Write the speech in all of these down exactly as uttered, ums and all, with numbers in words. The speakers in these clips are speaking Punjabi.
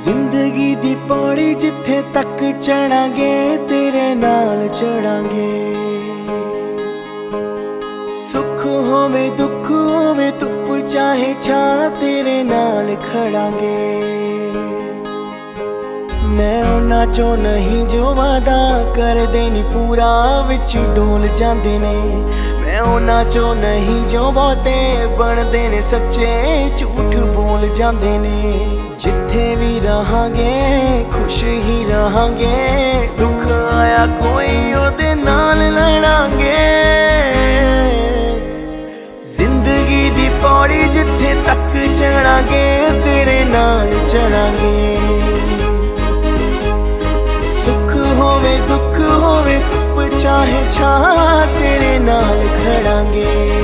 ਜ਼ਿੰਦਗੀ ਦੀ ਪੌੜੀ ਜਿੱਥੇ ਤੱਕ ਚੜਾਂਗੇ ਤੇਰੇ ਨਾਲ ਚੜਾਂਗੇ। ਸੁੱਖ ਹੋਵੇ ਦੁੱਖ ਹੋਵੇ ਧੁੱਪ ਚਾਹੇ ਛਾਂ ਤੇਰੇ ਨਾਲ ਖੜਾਂਗੇ। ਮੈਂ ਉਹਨਾਂ ਚੋਂ ਨਹੀਂ ਜੋ ਵਾਦਾ ਕਰਦੇ ਨੀ ਪੂਰਾ ਵਿੱਚ ਡੋਲ ਜਾਂਦੇ ਨੇ। ਮੈਂ ਉਹਨਾਂ ਚੋਂ ਨਹੀਂ ਜੋ ਬਹੁਤੇ ਬਣਦੇ ਨੇ ਸੱਚੇ ਝੂਠ ਬੋਲ ਜਾਂਦੇ ਨੇ। ਜਿੱਥੇ ਵੀ ਰਹਾਂਗੇ ਖੁਸ਼ ਹੀ ਰਹਾਂਗੇ, ਦੁੱਖ ਆਇਆ ਕੋਈ ਉਹਦੇ ਨਾਲ ਲੜਾਂਗੇ। ਜ਼ਿੰਦਗੀ ਦੀ ਪੌੜੀ ਜਿੱਥੇ ਤੱਕ ਚੜਾਂਗੇ ਤੇਰੇ ਨਾਲ ਚੜਾਂਗੇ। ਸੁੱਖ ਹੋਵੇ ਦੁੱਖ ਹੋਵੇ ਧੁੱਪ ਚਾਹੇ ਛਾਂ ਤੇਰੇ ਨਾਲ ਖੜਾਂਗੇ।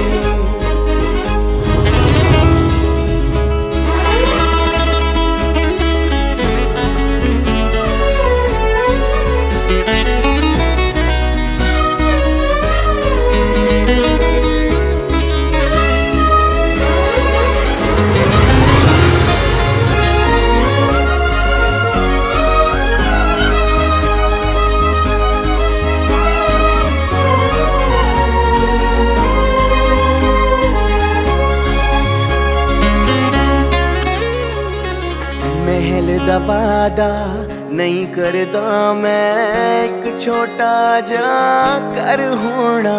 ਮਹਿਲ ਦਾ ਵਾਦਾ ਨਹੀਂ ਕਰਦਾ ਮੈਂ, ਇੱਕ ਛੋਟਾ ਜਿਹਾ ਘਰ ਹੋਣਾ।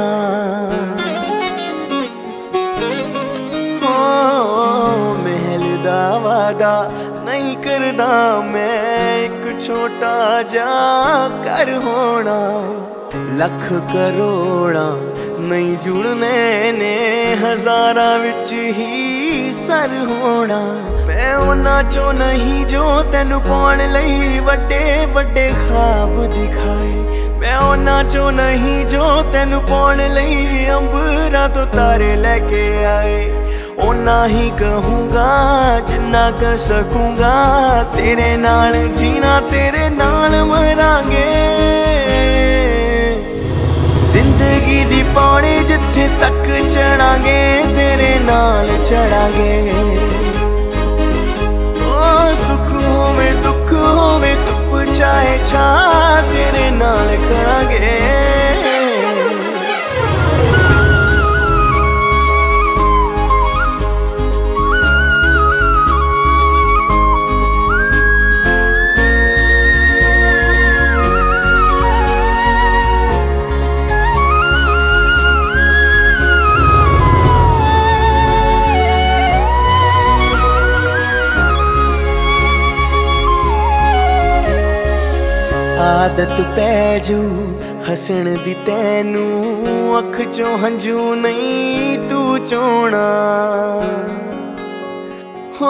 ਹੋ ਮਹਿਲ ਦਾ ਵਾਦਾ ਨਹੀਂ ਕਰਦਾ ਮੈਂ, ਇੱਕ ਛੋਟਾ ਜਿਹਾ ਘਰ ਹੋਣਾ। ਲੱਖ ਕਰੋੜਾਂ ਨਹੀਂ ਜੁੜਨੇ ਨੇ, ਹਜ਼ਾਰਾਂ ਵਿੱਚ ਹੀ ਸਰ ਹੋਣਾ। ਮੈਂ ਉਹਨਾਂ ਚੋਂ ਨਹੀਂ ਜੋ ਤੈਨੂੰ ਪਾਉਣ ਲਈ ਵੱਡੇ ਵੱਡੇ ਖਾਬ ਦਿਖਾਏ। ਮੈਂ ਉਹਨਾਂ ਚੋਂ ਨਹੀਂ ਜੋ ਤੈਨੂੰ ਪਾਉਣ ਲਈ ਅੰਬਰਾਂ ਤੋਂ ਤਾਰੇ ਲੈ ਕੇ ਆਏ। ਉਹਨਾਂ ਹੀ ਕਹੂੰਗਾ ਜਿੰਨਾ ਕਰ ਸਕੂੰਗਾ, ਤੇਰੇ ਨਾਲ ਜੀਣਾ ਤੇਰੇ ਨਾਲ ਮਰਾਂਗੇ। ਜ਼ਿੰਦਗੀ ਦੀ ਪੌੜੀ ਜਿੱਥੇ ਤੱਕ ਚੜਾਂਗੇ ਤੇਰੇ ਨਾਲ ਚੜਾਂਗੇ। ਸੁੱਖ ਹੋਵੇ ਦੁੱਖ ਹੋਵੇ ਧੁੱਪ ਚਾਹੇ ਛਾਂ ਤੇਰੇ ਨਾਲ ਖੜਾਂਗੇ। ਆਦਤ ਪੈ ਜੂ ਹੱਸਣ ਦੀ ਤੈਨੂੰ, ਅੱਖ ਚੋਂ ਹੰਝੂ ਨਹੀਂ ਤੂੰ ਚੋਣਾ। ਹੋ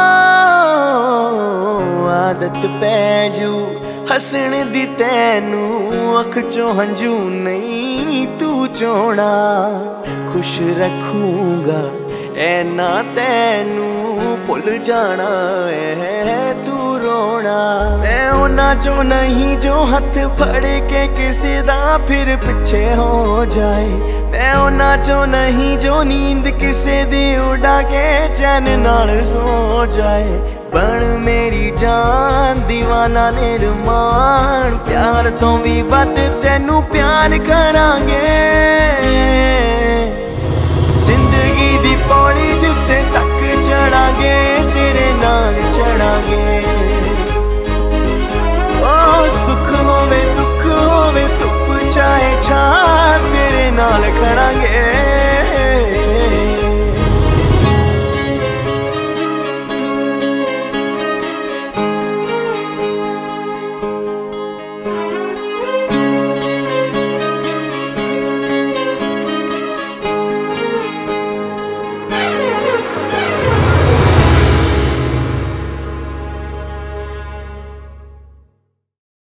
ਆਦਤ ਪੈ ਜੂ ਹੱਸਣ ਦੀ ਤੈਨੂੰ, ਅੱਖ ਚੋਂ ਹੰਝੂ ਨਹੀਂ ਤੂੰ ਚੋਣਾ। ਖੁਸ਼ ਰੱਖੂੰਗਾ ਐਨਾ ਤੈਨੂੰ, ਭੁੱਲ ਜਾਣਾ ਐ ਤੂੰ ਰੋਣਾ। ਮੈਂ ਉਹਨਾਂ ਚੋਂ ਨਹੀਂ ਜੋ ਹੱਥ ਫੜ ਕੇ ਕਿਸੇ ਦਾ ਫਿਰ ਪਿੱਛੇ ਹੋ ਜਾਏ। ਮੈਂ ਉਹਨਾਂ ਚੋਂ ਨਹੀਂ ਜੋ ਨੀਂਦ ਕਿਸੇ ਦੀ ਉਡਾ ਕੇ ਚੈਨ ਨਾਲ ਸੋ ਜਾਏ। ਬਣ ਮੇਰੀ ਜਾਨ ਦੀਵਾਨਾ ਨਿਰਮਾਣ, ਪਿਆਰ ਤੋਂ ਵੀ ਵੱਧ ਤੈਨੂੰ ਪਿਆਰ ਕਰਾਂਗੇ।